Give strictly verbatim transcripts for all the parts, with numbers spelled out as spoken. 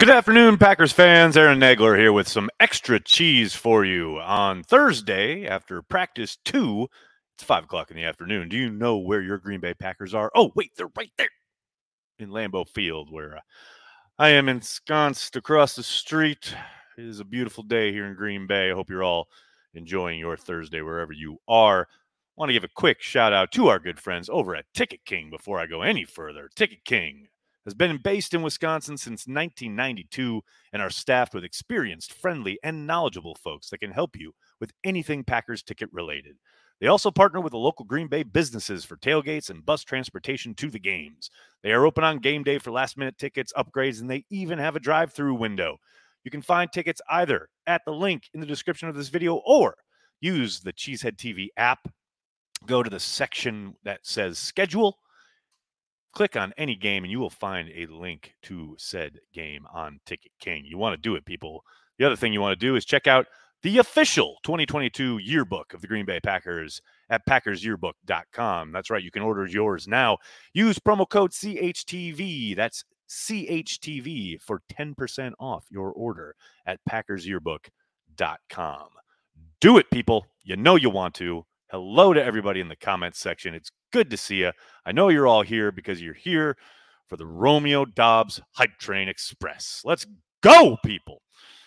Good afternoon, Packers fans. Aaron Nagler here with some extra cheese for you on Thursday after practice two. It's five o'clock in the afternoon. Do you know where your Green Bay Packers are? Oh, wait, they're right there in Lambeau Field, where uh, I am ensconced across the street. It is a beautiful day here in Green Bay. I hope you're all enjoying your Thursday wherever you are. I want to give a quick shout out to our good friends over at Ticket King before I go any further. Ticket King has been based in Wisconsin since nineteen ninety-two and are staffed with experienced, friendly, and knowledgeable folks that can help you with anything Packers ticket related. They also partner with the local Green Bay businesses for tailgates and bus transportation to the games. They are open on game day for last-minute tickets, upgrades, and they even have a drive-through window. You can find tickets either at the link in the description of this video or use the Cheesehead T V app. Go to the section that says schedule. Click on any game and you will find a link to said game on Ticket King. You want to do it, people. The other thing you want to do is check out the official twenty twenty-two yearbook of the Green Bay Packers at packers yearbook dot com. That's right. You can order yours now. Use promo code C H T V. That's C H T V for ten percent off your order at packers yearbook dot com. Do it, people. You know you want to. Hello to everybody in the comments section. It's good to see you. I know you're all here because you're here for the Romeo Doubs Hype Train Express. Let's go, people.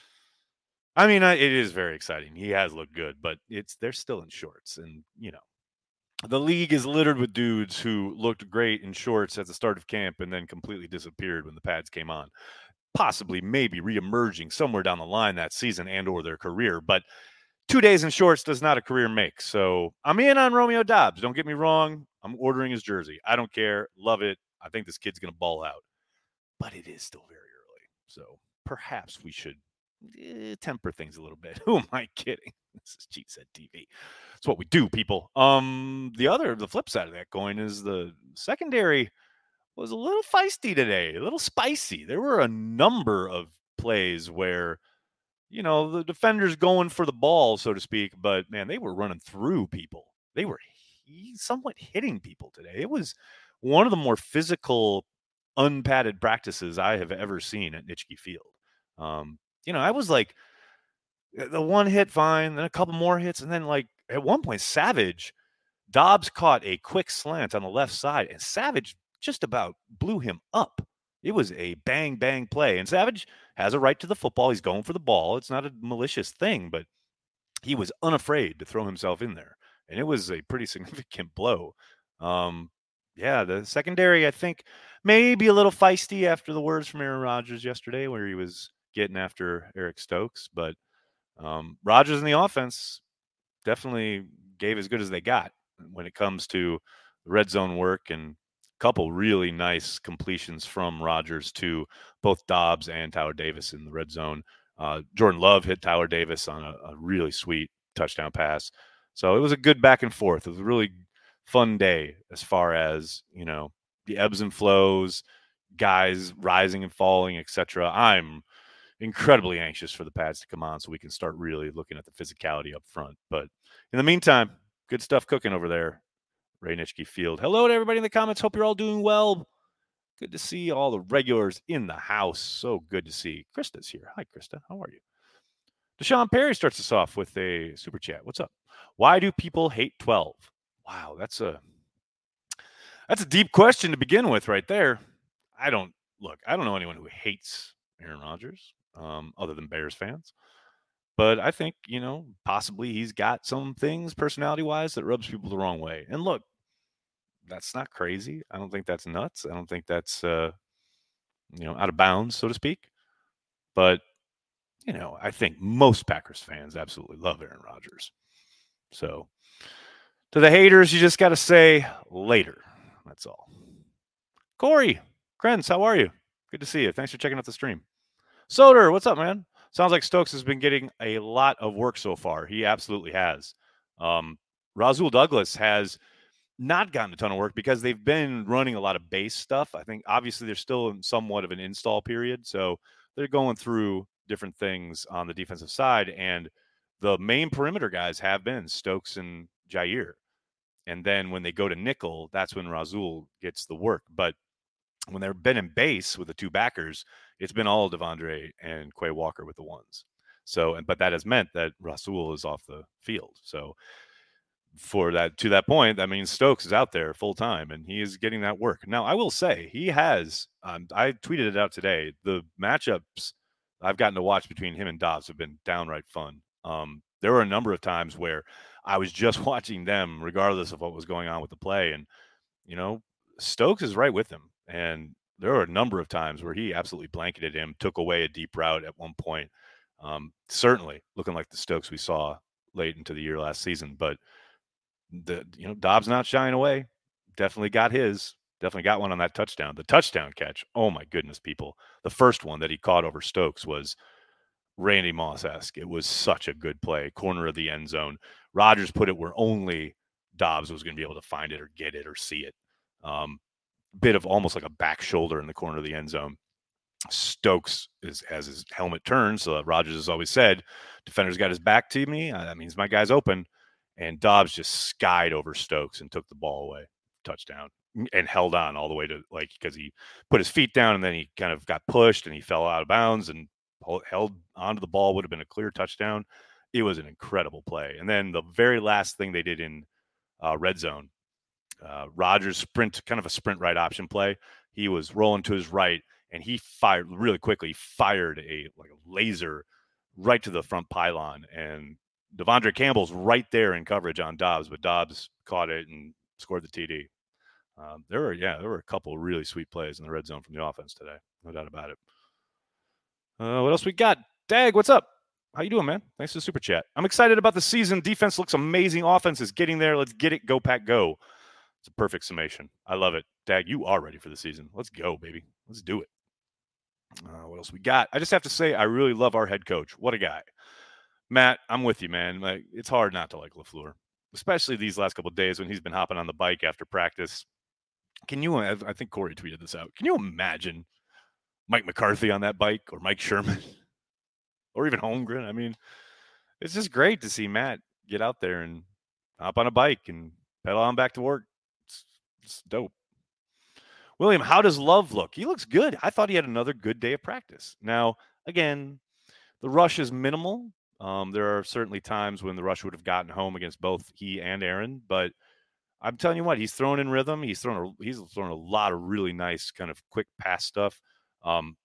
I mean, it is very exciting. He has looked good, but it's they're still in shorts. And, you know, the league is littered with dudes who looked great in shorts at the start of camp and then completely disappeared when the pads came on. Possibly, maybe reemerging somewhere down the line that season and or their career. But two days in shorts does not a career make. So I'm in on Romeo Doubs. Don't get me wrong. I'm ordering his jersey. I don't care. Love it. I think this kid's going to ball out. But it is still very early. So perhaps we should eh, temper things a little bit. Who am I kidding? This is Cheesehead T V. It's what we do, people. Um, the other, the flip side of that coin is the secondary was a little feisty today, a little spicy. There were a number of plays where you know, the defenders going for the ball, so to speak, but man, they were running through people. They were somewhat hitting people today. It was one of the more physical, unpadded practices I have ever seen at Nitschke Field. Um, you know, I was like, the one hit, fine, then a couple more hits, and then like at one point, Savage, Doubs caught a quick slant on the left side, and Savage just about blew him up. It was a bang, bang play. And Savage has a right to the football. He's going for the ball. It's not a malicious thing, but he was unafraid to throw himself in there. And it was a pretty significant blow. Um, yeah, the secondary, I think, maybe a little feisty after the words from Aaron Rodgers yesterday where he was getting after Eric Stokes. But um, Rodgers and the offense definitely gave as good as they got when it comes to the red zone work and couple really nice completions from Rodgers to both Doubs and Tyler Davis in the red zone. Uh, Jordan Love hit Tyler Davis on a, a really sweet touchdown pass. So it was a good back and forth. It was a really fun day as far as, you know, the ebbs and flows, guys rising and falling, et cetera. I'm incredibly anxious for the pads to come on so we can start really looking at the physicality up front. But in the meantime, good stuff cooking over there. Ray Nitschke Field. Hello to everybody in the comments. Hope you're all doing well. Good to see all the regulars in the house. So good to see. Krista's here. Hi, Krista. How are you? Deshaun Perry starts us off with a super chat. What's up? Why do people hate twelve? Wow, that's a that's a deep question to begin with right there. I don't look, I don't know anyone who hates Aaron Rodgers, um, other than Bears fans. But I think, you know, possibly he's got some things personality-wise that rubs people the wrong way. And look, that's not crazy. I don't think that's nuts. I don't think that's, uh, you know, out of bounds, so to speak. But, you know, I think most Packers fans absolutely love Aaron Rodgers. So to the haters, you just got to say later. That's all. Corey, Krenz, how are you? Good to see you. Thanks for checking out the stream. Soder, what's up, man? Sounds like Stokes has been getting a lot of work so far. He absolutely has. Um, Rasul Douglas has not gotten a ton of work because they've been running a lot of base stuff. I think obviously they're still in somewhat of an install period. So they're going through different things on the defensive side. And the main perimeter guys have been Stokes and Jair. And then when they go to nickel, that's when Rasul gets the work. But when they've been in base with the two backers, it's been all Devondre and Quay Walker with the ones. So, but that has meant that Rasul is off the field. So, for that to that point, that means Stokes is out there full time and he is getting that work. Now, I will say he has. Um, I tweeted it out today. The matchups I've gotten to watch between him and Dobbs have been downright fun. Um, there were a number of times where I was just watching them, regardless of what was going on with the play, and you know, Stokes is right with him. And there were a number of times where he absolutely blanketed him, took away a deep route at one point. Um, certainly looking like the Stokes we saw late into the year last season, but the you know Dobbs not shying away. Definitely got his. Definitely got one on that touchdown. The touchdown catch. Oh my goodness, people! The first one that he caught over Stokes was Randy Moss-esque. It was such a good play, corner of the end zone. Rodgers put it where only Dobbs was going to be able to find it or get it or see it. Um, bit of almost like a back shoulder in the corner of the end zone. Stokes is has his helmet turned, so Rodgers has always said, "Defender's got his back to me. Uh, that means my guy's open." And Dobbs just skied over Stokes and took the ball away, touchdown, and held on all the way to like because he put his feet down and then he kind of got pushed and he fell out of bounds and held onto the ball. Would have been a clear touchdown. It was an incredible play. And then the very last thing they did in uh, red zone, uh, Rodgers sprint, kind of a sprint right option play. He was rolling to his right and he fired really quickly. Fired a like a laser right to the front pylon and Devondre Campbell's right there in coverage on Dobbs, but Dobbs caught it and scored the T D. Um, there were, yeah, there were a couple of really sweet plays in the red zone from the offense today. No doubt about it. Uh, what else we got? Dag, what's up? How you doing, man? Thanks for the super chat. I'm excited about the season. Defense looks amazing. Offense is getting there. Let's get it. Go, Pack, go. It's a perfect summation. I love it. Dag, you are ready for the season. Let's go, baby. Let's do it. Uh, what else we got? I just have to say, I really love our head coach. What a guy. Matt, I'm with you, man. Like, it's hard not to like LaFleur, especially these last couple of days when he's been hopping on the bike after practice. Can you, I think Corey tweeted this out. Can you imagine Mike McCarthy on that bike or Mike Sherman or even Holmgren? I mean, it's just great to see Matt get out there and hop on a bike and pedal on back to work. It's, it's dope. William, how does Love look? He looks good. I thought he had another good day of practice. Now, again, the rush is minimal. Um, there are certainly times when the rush would have gotten home against both he and Aaron, but I'm telling you what, he's thrown in rhythm. He's thrown a, he's thrown a lot of really nice kind of quick pass stuff. Um,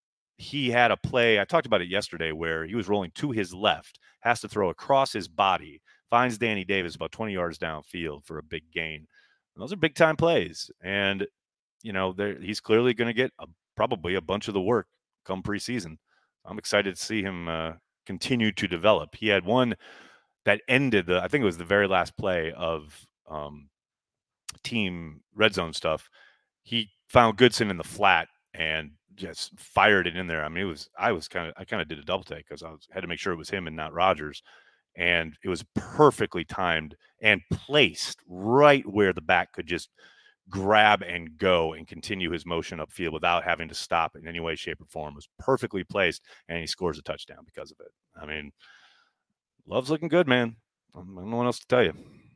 he had a play, I talked about it yesterday, where he was rolling to his left, has to throw across his body, finds Danny Davis about twenty yards downfield for a big gain. And those are big time plays. And, you know, he's clearly going to get a, probably a bunch of the work come preseason. I'm excited to see him uh, continue to develop. He had one that ended the, I think it was the very last play of um, team red zone stuff. He found Goodson in the flat and just fired it in there. I mean, it was, I was kind of, I kind of did a double take because I was, had to make sure it was him and not Rodgers. And it was perfectly timed and placed right where the back could just grab and go and continue his motion upfield without having to stop in any way, shape, or form. It was perfectly placed, and he scores a touchdown because of it. I mean, Love's looking good, man. I don't know what else to tell you.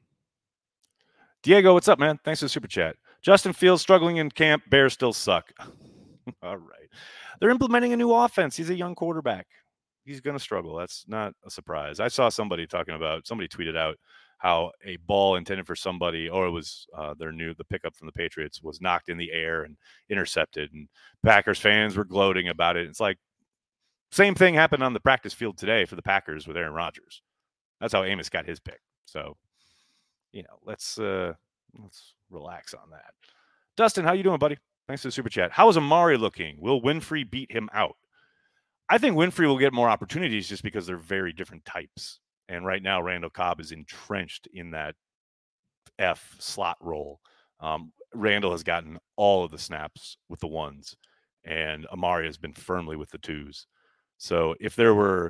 Diego, what's up, man? Thanks for the super chat. Justin Fields struggling in camp. Bears still suck. All right. They're implementing a new offense. He's a young quarterback. He's going to struggle. That's not a surprise. I saw somebody talking about, somebody tweeted out how a ball intended for somebody, or it was uh, their new, the pickup from the Patriots, was knocked in the air and intercepted. And Packers fans were gloating about it. It's like, same thing happened on the practice field today for the Packers with Aaron Rodgers. That's how Amos got his pick. So, you know, let's uh, let's relax on that. Dustin, how you doing, buddy? Thanks for the super chat. How is Amari looking? Will Winfrey beat him out? I think Winfrey will get more opportunities just because they're very different types. And right now, Randall Cobb is entrenched in that F slot role. Um, Randall has gotten all of the snaps with the ones, and Amari has been firmly with the twos. So if there were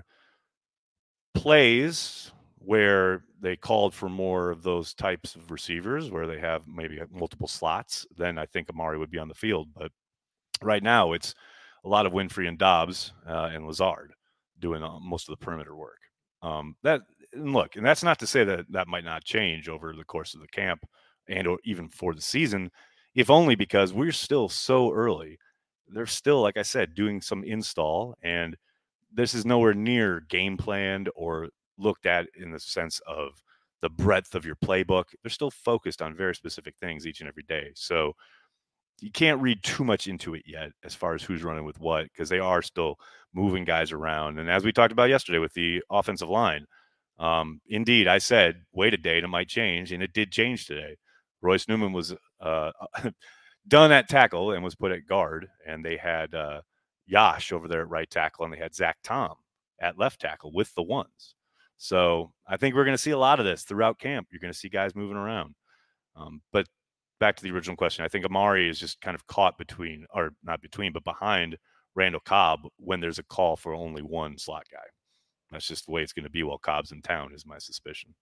plays where they called for more of those types of receivers, where they have maybe multiple slots, then I think Amari would be on the field. But right now, it's a lot of Winfrey and Dobbs uh, and Lazard doing uh, most of the perimeter work. Um, that and look, and that's not to say that that might not change over the course of the camp and or even for the season, if only because we're still so early they're still, like I said, doing some install, and this is nowhere near game planned or looked at in the sense of the breadth of your playbook. They're still focused on very specific things each and every day. So you can't read too much into it yet as far as who's running with what, because they are still moving guys around. And as we talked about yesterday with the offensive line, um, indeed, I said, wait a day, it might change, and it did change today. Royce Newman was uh, done at tackle and was put at guard, and they had uh, Yash over there at right tackle, and they had Zach Tom at left tackle with the ones. So I think we're going to see a lot of this throughout camp. You're going to see guys moving around. Um, but back to the original question, I think Amari is just kind of caught between, or not between, but behind Randall Cobb when there's a call for only one slot guy. That's just the way it's going to be while Cobb's in town, is my suspicion.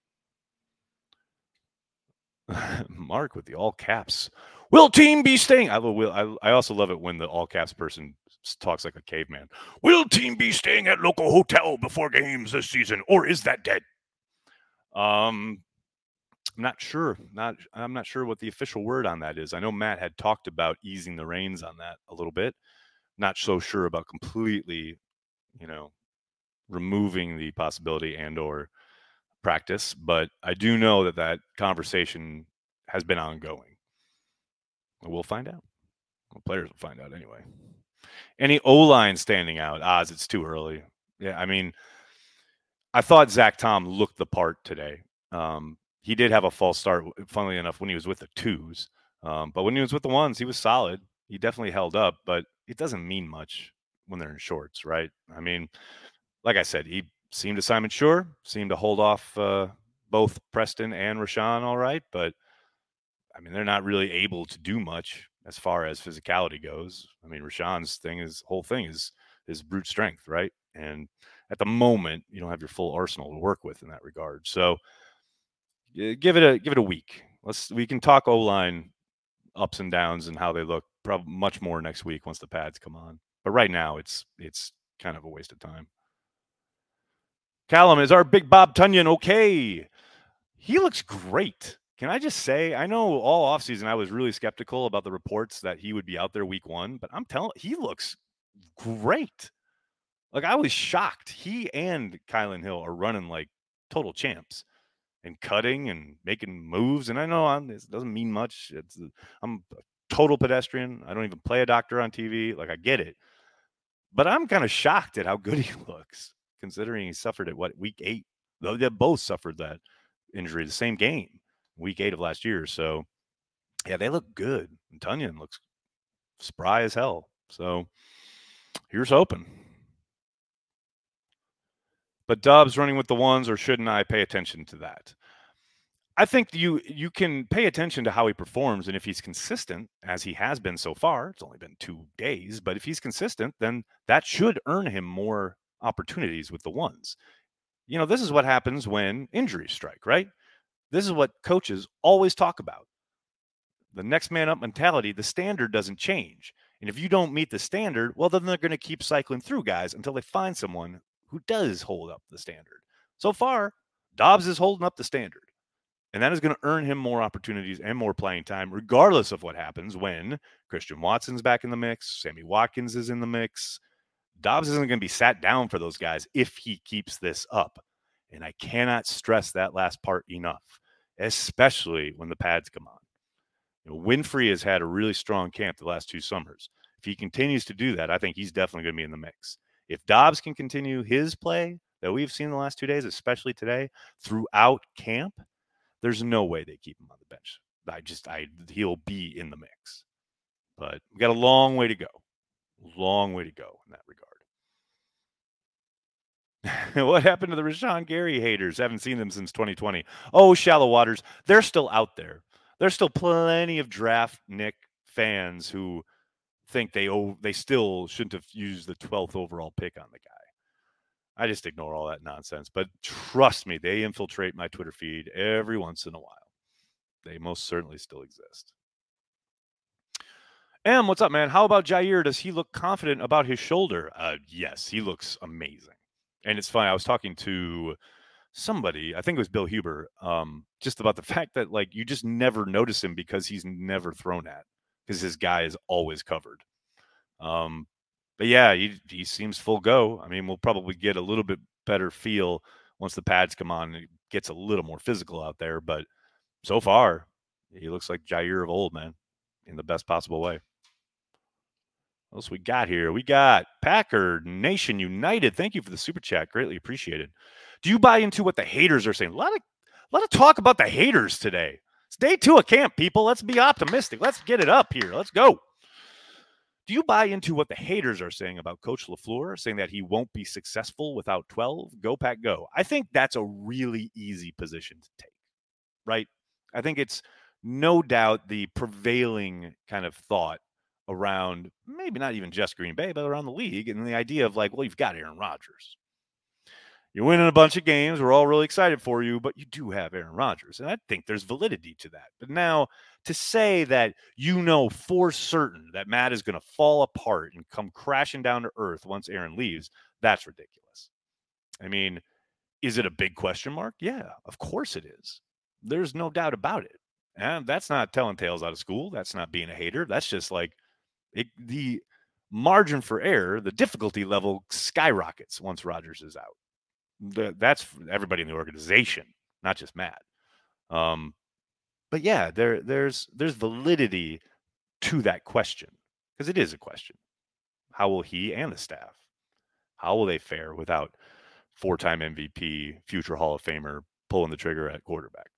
Mark with the all caps. Will team be staying? I, will, I, I also love it when the all caps person talks like a caveman. Will team be staying at local hotel before games this season, or is that dead? Um, I'm not sure. Not I'm not sure what the official word on that is. I know Matt had talked about easing the reins on that a little bit. Not so sure about completely, you know, removing the possibility and or practice, but I do know that that conversation has been ongoing. We'll find out. Well, players will find out anyway. Any O-line standing out? Oz, it's too early. Yeah, I mean, I thought Zach Tom looked the part today. Um, he did have a false start, funnily enough, when he was with the twos. Um, but when he was with the ones, he was solid. He definitely held up, but it doesn't mean much when they're in shorts, right? I mean, like I said, he seemed to Simon Sure, seemed to hold off uh, both Preston and Rashawn all right, but I mean, they're not really able to do much as far as physicality goes. I mean, Rashawn's thing is whole thing is is brute strength, right? And at the moment, you don't have your full arsenal to work with in that regard. So give it a give it a week. Let's we can talk O-line ups and downs and how they look probably much more next week once the pads come on. But right now, it's it's kind of a waste of time. Callum, is our big Bob Tunyon okay? He looks great. Can I just say, I know all offseason I was really skeptical about the reports that he would be out there week one, but I'm telling he looks great. Like, I was shocked. He and Kylan Hill are running like total champs and cutting and making moves. And I know I'm, this doesn't mean much. It's, I'm a total pedestrian. I don't even play a doctor on T V. Like, I get it. But I'm kind of shocked at how good he looks, considering he suffered at what, week eight? Though they both suffered that injury the same game, week eight of last year. So, yeah, they look good. And Tunyon looks spry as hell. So, here's hoping. But Dobbs running with the ones, or shouldn't I pay attention to that? I think you you can pay attention to how he performs, and if he's consistent, as he has been so far, it's only been two days, but if he's consistent, then that should earn him more opportunities with the ones. You know, this is what happens when injuries strike, right? This is what coaches always talk about. The next man up mentality, the standard doesn't change. And if you don't meet the standard, well, then they're going to keep cycling through guys until they find someone who does hold up the standard. So far, Dobbs is holding up the standard. And that is going to earn him more opportunities and more playing time, regardless of what happens when Christian Watson's back in the mix, Sammy Watkins is in the mix. Dobbs isn't going to be sat down for those guys if he keeps this up. And I cannot stress that last part enough, especially when the pads come on. You know, Winfrey has had a really strong camp the last two summers. If he continues to do that, I think he's definitely going to be in the mix. If Dobbs can continue his play that we've seen the last two days, especially today, throughout camp, there's no way they keep him on the bench. I just, I he'll be in the mix. But we got a long way to go. Long way to go in that regard. What happened to the Rashawn Gary haters? Haven't seen them since twenty twenty. Oh, shallow waters. They're still out there. There's still plenty of draft Nick fans who think they oh, they still shouldn't have used the twelfth overall pick on the guy. I just ignore all that nonsense. But trust me, they infiltrate my Twitter feed every once in a while. They most certainly still exist. Em, what's up, man? How about Jair? Does he look confident about his shoulder? Uh, yes, he looks amazing. And it's funny. I was talking to somebody, I think it was Bill Huber, um, just about the fact that, like, you just never notice him because he's never thrown at, because his guy is always covered. Um, but yeah, he he seems full go. I mean, we'll probably get a little bit better feel once the pads come on and it gets a little more physical out there. But so far, he looks like Jair of old, man, in the best possible way. What else we got here? We got Packer Nation United. Thank you for the super chat. Greatly appreciated. Do you buy into what the haters are saying? A lot of, a lot of talk about the haters today. It's day two of camp, people. Let's be optimistic. Let's get it up here. Let's go. Do you buy into what the haters are saying about Coach LaFleur, saying that he won't be successful without twelve? Go, Pack, go. I think that's a really easy position to take, right? I think it's no doubt the prevailing kind of thought around maybe not even just Green Bay, but around the league. And the idea of like, well, you've got Aaron Rodgers. You're winning a bunch of games. We're all really excited for you, but you do have Aaron Rodgers. And I think there's validity to that. But now to say that you know for certain that Matt is going to fall apart and come crashing down to earth once Aaron leaves, that's ridiculous. I mean, is it a big question mark? Yeah, of course it is. There's no doubt about it. And that's not telling tales out of school. That's not being a hater. That's just like it, the margin for error, the difficulty level skyrockets once Rodgers is out. The, that's everybody in the organization, not just Matt. Um, but yeah, there there's there's validity to that question because it is a question. How will he and the staff, how will they fare without four-time M V P, future Hall of Famer pulling the trigger at quarterback?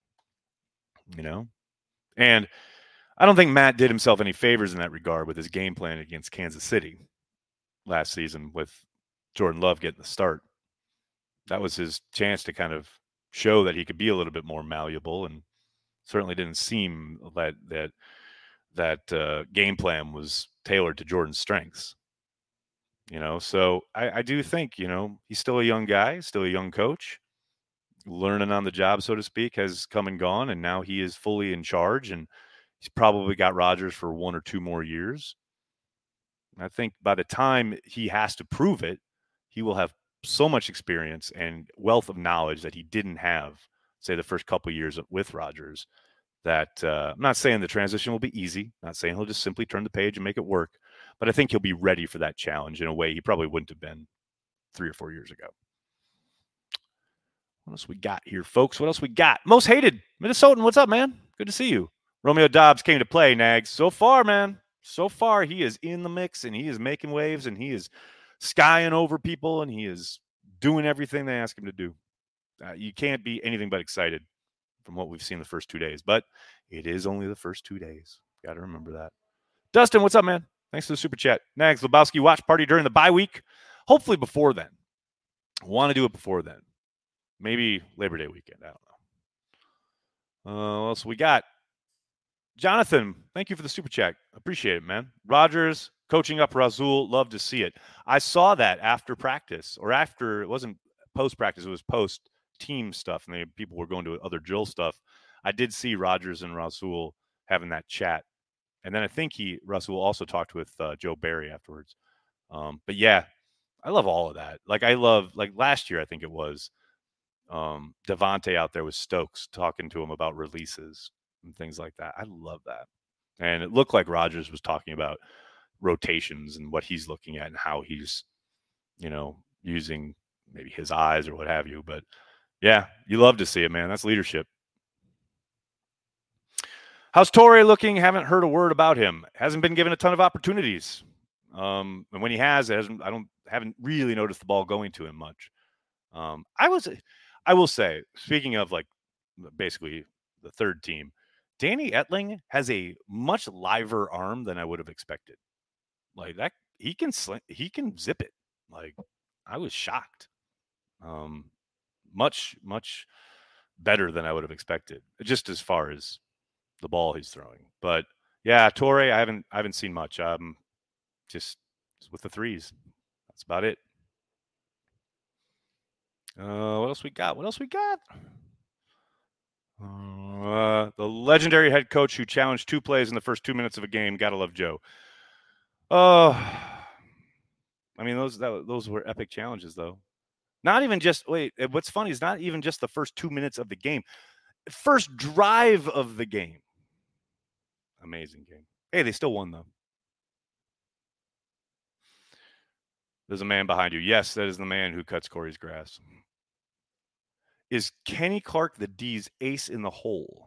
You know, and I don't think Matt did himself any favors in that regard with his game plan against Kansas City last season with Jordan Love getting the start. That was his chance to kind of show that he could be a little bit more malleable, and certainly didn't seem that that that uh, game plan was tailored to Jordan's strengths. You know, so I, I do think, you know, he's still a young guy, still a young coach, learning on the job, so to speak, has come and gone, and now he is fully in charge, and he's probably got Rodgers for one or two more years. And I think by the time he has to prove it, he will have so much experience and wealth of knowledge that he didn't have, say, the first couple of years with Rodgers. That uh, I'm not saying the transition will be easy. Not saying he'll just simply turn the page and make it work. But I think he'll be ready for that challenge in a way he probably wouldn't have been three or four years ago. What else we got here, folks? What else we got? Most hated Minnesotan. What's up, man? Good to see you. Romeo Dobbs came to play, Nags. So far, man. So far, he is in the mix, and he is making waves, and he is skying over people, and he is doing everything they ask him to do. Uh, you can't be anything but excited from what we've seen the first two days. But it is only the first two days. Got to remember that. Dustin, what's up, man? Thanks for the super chat. Nags, Lebowski watch party during the bye week. Hopefully before then. Want to do it before then. Maybe Labor Day weekend. I don't know. Uh, what else we got? Jonathan, thank you for the super chat. Appreciate it, man. Rodgers coaching up Rasul. Love to see it. I saw that after practice, or after, it wasn't post-practice, it was post-team stuff, and they, people were going to other drill stuff. I did see Rodgers and Rasul having that chat. And then I think he, Rasul, also talked with uh, Joe Barry afterwards. Um, but yeah, I love all of that. Like I love, like last year, I think it was, um, Devontae out there with Stokes talking to him about releases and things like that. I love that. And it looked like Rodgers was talking about rotations and what he's looking at and how he's, you know, using maybe his eyes or what have you. But yeah, you love to see it, man. That's leadership. How's Torrey looking? Haven't heard a word about him. Hasn't been given a ton of opportunities. Um, and when he has, it hasn't, I don't haven't really noticed the ball going to him much. Um, I was, I will say, speaking of like basically the third team, Danny Etling has a much liver arm than I would have expected. Like that, he can sling, he can zip it. Like I was shocked. Um, much, much better than I would have expected, just as far as the ball he's throwing. But yeah, Torrey, I haven't, I haven't seen much. Um, just with the threes. That's about it. Uh, what else we got? What else we got? Uh, the legendary head coach who challenged two plays in the first two minutes of a game. Gotta love Joe. Oh, uh, I mean those that, those were epic challenges, though. Not even just wait. What's funny is not even just the first two minutes of the game. First drive of the game. Amazing game. Hey, they still won though. There's a man behind you. Yes, that is the man who cuts Corey's grass. Is Kenny Clark the D's ace in the hole?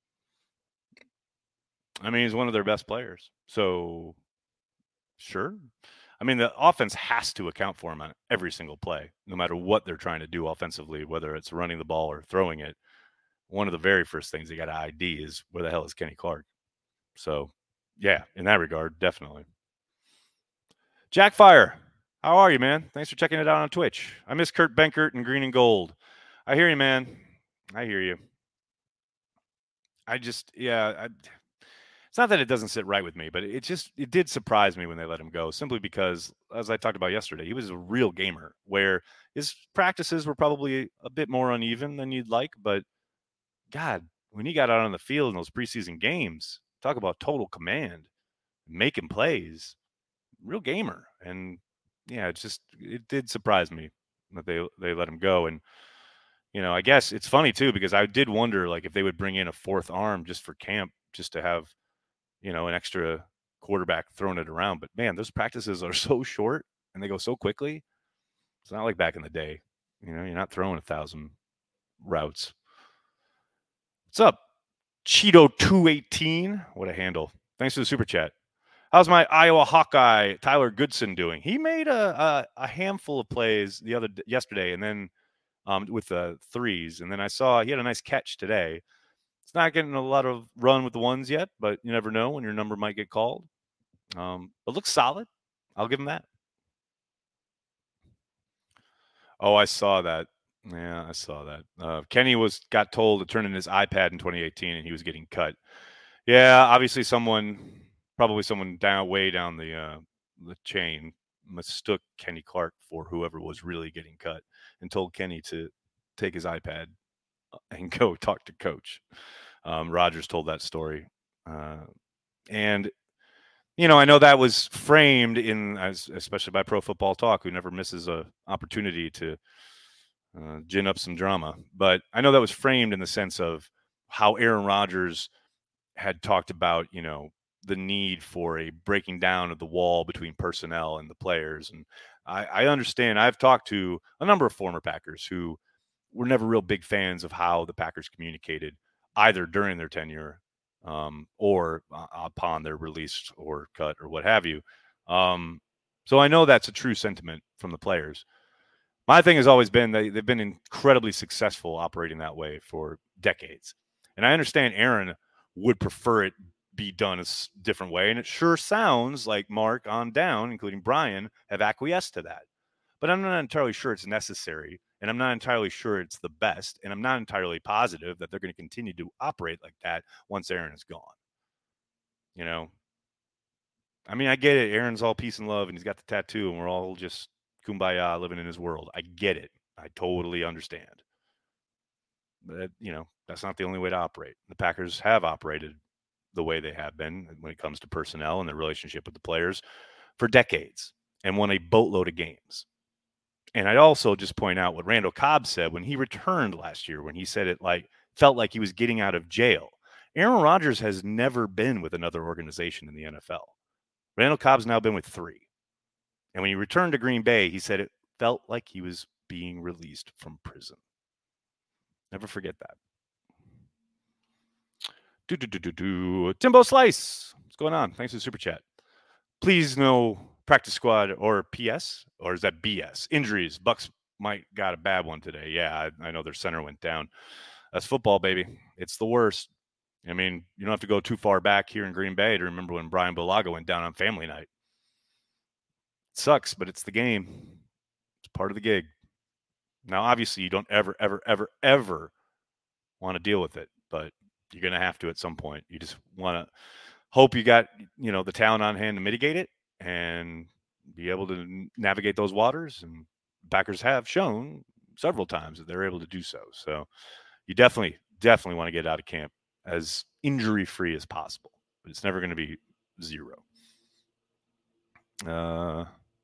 I mean, he's one of their best players. So, sure. I mean, the offense has to account for him on every single play, no matter what they're trying to do offensively, whether it's running the ball or throwing it. One of the very first things they got to I D is where the hell is Kenny Clark? So, yeah, in that regard, definitely. Jackfire, how are you, man? Thanks for checking it out on Twitch. I miss Kurt Benkert and Green and Gold. I hear you, man. I hear you. I just, yeah, I, it's not that it doesn't sit right with me, but it just, it did surprise me when they let him go, simply because, as I talked about yesterday, he was a real gamer where his practices were probably a bit more uneven than you'd like, but God, when he got out on the field in those preseason games, talk about total command, making plays, real gamer. And yeah, it just, it did surprise me that they, they let him go. And, you know, I guess it's funny too, because I did wonder, like, if they would bring in a fourth arm just for camp, just to have, you know, an extra quarterback throwing it around. But man, those practices are so short and they go so quickly. It's not like back in the day. You know, you're not throwing a thousand routes. What's up, Cheeto two eighteen? What a handle. Thanks for the super chat. How's my Iowa Hawkeye Tyler Goodson doing? He made a a, a handful of plays the other yesterday, and then um, with the threes, and then I saw he had a nice catch today. It's not getting a lot of run with the ones yet, but you never know when your number might get called. Um, but looks solid. I'll give him that. Oh, I saw that. Yeah, I saw that. Uh, Kenny was got told to turn in his iPad in twenty eighteen, and he was getting cut. Yeah, obviously someone, probably someone down way down the uh, the chain, mistook Kenny Clark for whoever was really getting cut, and told Kenny to take his iPad and go talk to coach. Um, Rogers told that story, uh, and you know, I know that was framed in, as especially by Pro Football Talk, who never misses a opportunity to uh, gin up some drama. But I know that was framed in the sense of how Aaron Rodgers had talked about, you know, the need for a breaking down of the wall between personnel and the players. And I, I understand. I've talked to a number of former Packers who were never real big fans of how the Packers communicated, either during their tenure um, or uh, upon their release or cut or what have you. Um, so I know that's a true sentiment from the players. My thing has always been they, they've been incredibly successful operating that way for decades. And I understand Aaron would prefer it be done a different way. And it sure sounds like Mark on down, including Brian, have acquiesced to that. But I'm not entirely sure it's necessary. And I'm not entirely sure it's the best. And I'm not entirely positive that they're going to continue to operate like that once Aaron is gone. You know, I mean, I get it. Aaron's all peace and love and he's got the tattoo and we're all just kumbaya living in his world. I get it. I totally understand. But, you know, that's not the only way to operate. The Packers have operated the way they have been when it comes to personnel and their relationship with the players for decades and won a boatload of games. And I'd also just point out what Randall Cobb said when he returned last year, when he said it like felt like he was getting out of jail. Aaron Rodgers has never been with another organization in the N F L. Randall Cobb's now been with three. And when he returned to Green Bay, he said it felt like he was being released from prison. Never forget that. Do, do, do, do, do. Timbo Slice, what's going on? Thanks for the super chat. Please no practice squad or P S, or is that B S? Injuries. Bucks might got a bad one today. Yeah, I, I know their center went down. That's football, baby. It's the worst. I mean, you don't have to go too far back here in Green Bay to remember when Brian Bulaga went down on family night. It sucks, but it's the game. It's part of the gig. Now, obviously, you don't ever, ever, ever, ever want to deal with it, but you're going to have to at some point. You just want to hope you got, you know, the talent on hand to mitigate it and be able to navigate those waters. And Packers have shown several times that they're able to do so. So you definitely, definitely want to get out of camp as injury-free as possible, but it's never going to be zero. Uh,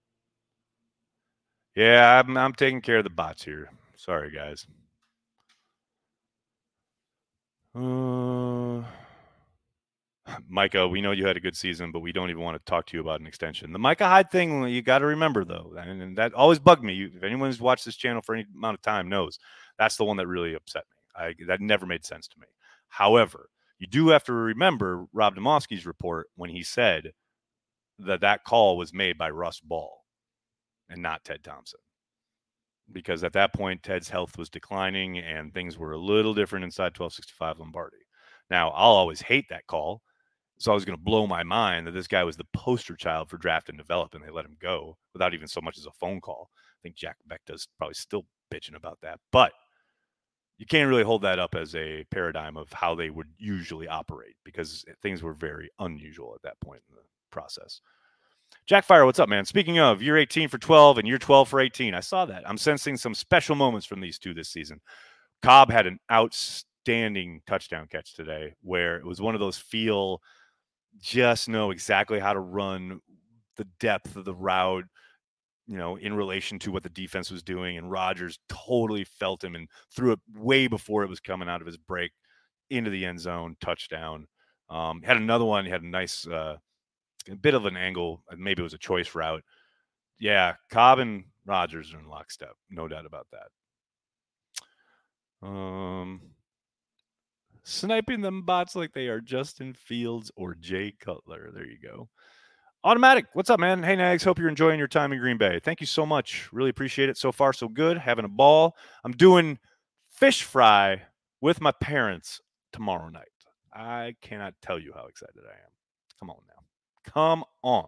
yeah, I'm, I'm taking care of the bots here. Sorry, guys. Uh, Micah, we know you had a good season, but we don't even want to talk to you about an extension. The Micah Hyde thing, you got to remember, though, and, and that always bugged me. You, if anyone who's watched this channel for any amount of time knows, that's the one that really upset me. I, that never made sense to me. However, you do have to remember Rob Demovsky's report when he said that that call was made by Russ Ball and not Ted Thompson. Because at that point, Ted's health was declining and things were a little different inside twelve sixty-five Lombardi. Now, I'll always hate that call. It's always going to blow my mind that this guy was the poster child for draft and develop, and they let him go without even so much as a phone call. I think Jack Beckda's probably still bitching about that. But you can't really hold that up as a paradigm of how they would usually operate because things were very unusual at that point in the process. Jack Fire, what's up, man? Speaking of, you're eighteen for twelve and you're twelve for eighteen. I saw that. I'm sensing some special moments from these two this season. Cobb had an outstanding touchdown catch today where it was one of those feel – just know exactly how to run the depth of the route, you know, in relation to what the defense was doing. And Rodgers totally felt him and threw it way before it was coming out of his break into the end zone, touchdown. Um, had another one. He had a nice, uh, a bit of an angle. Maybe it was a choice route. Yeah, Cobb and Rodgers are in lockstep. No doubt about that. Um... Sniping them bots like they are Justin Fields or Jay Cutler. There you go. Automatic. What's up, man? Hey, Nags. Hope you're enjoying your time in Green Bay. Thank you so much. Really appreciate it. So far, so good. Having a ball. I'm doing fish fry with my parents tomorrow night. I cannot tell you how excited I am. Come on now. Come on.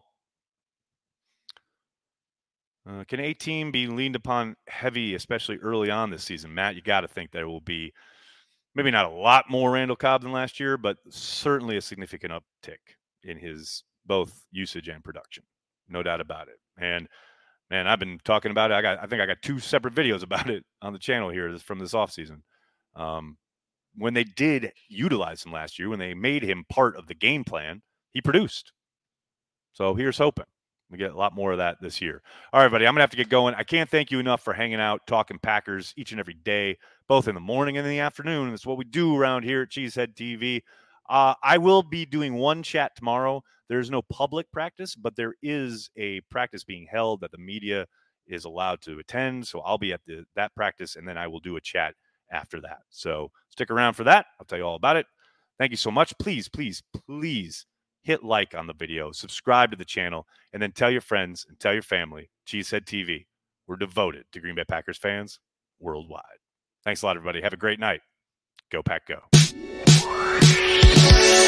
Uh, can a team be leaned upon heavy, especially early on this season? Matt, you got to think there will be maybe not a lot more Randall Cobb than last year, but certainly a significant uptick in his both usage and production. No doubt about it. And, man, I've been talking about it. I got, I think I got two separate videos about it on the channel here from this offseason. Um, when they did utilize him last year, when they made him part of the game plan, he produced. So here's hoping we get a lot more of that this year. All right, buddy, I'm going to have to get going. I can't thank you enough for hanging out, talking Packers each and every day, both in the morning and in the afternoon. That's what we do around here at Cheesehead T V. Uh, I will be doing one chat tomorrow. There's no public practice, but there is a practice being held that the media is allowed to attend. So I'll be at the, that practice, and then I will do a chat after that. So stick around for that. I'll tell you all about it. Thank you so much. Please, please, please hit like on the video, subscribe to the channel, and then tell your friends and tell your family. Cheesehead T V. We're devoted to Green Bay Packers fans worldwide. Thanks a lot, everybody. Have a great night. Go Pack Go.